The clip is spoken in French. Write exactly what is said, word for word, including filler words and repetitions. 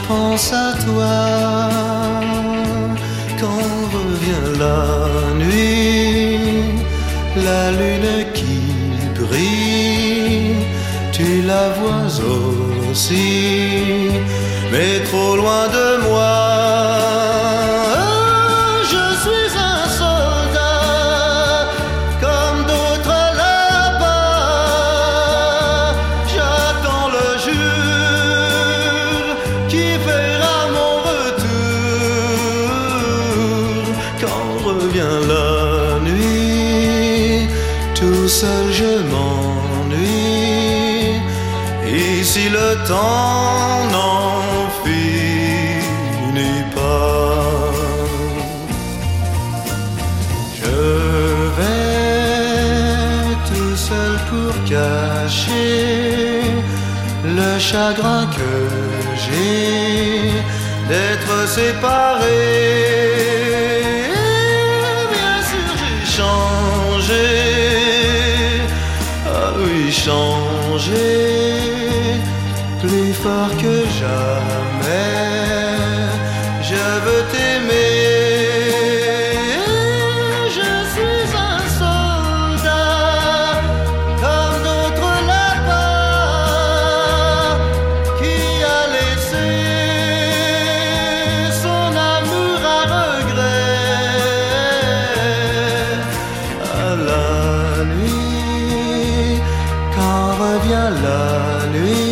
pense à toi. Quand revient la nuit, la lune qui brille, tu la vois aussi, mais trop loin de moi. Je suis un soldat, comme d'autres là-bas. J'attends le jour qui fera mon retour. Quand revient la nuit, tout seul je m'ennuie. Ici le temps n'en finit pas. Je vais tout seul pour cacher le chagrin que j'ai d'être séparé. Bien sûr j'ai changé, ah oui changé, plus fort que jamais, je veux t'aimer. Je suis un soldat, comme d'autres là-bas, qui a laissé son amour à regret. À la nuit, quand revient la nuit,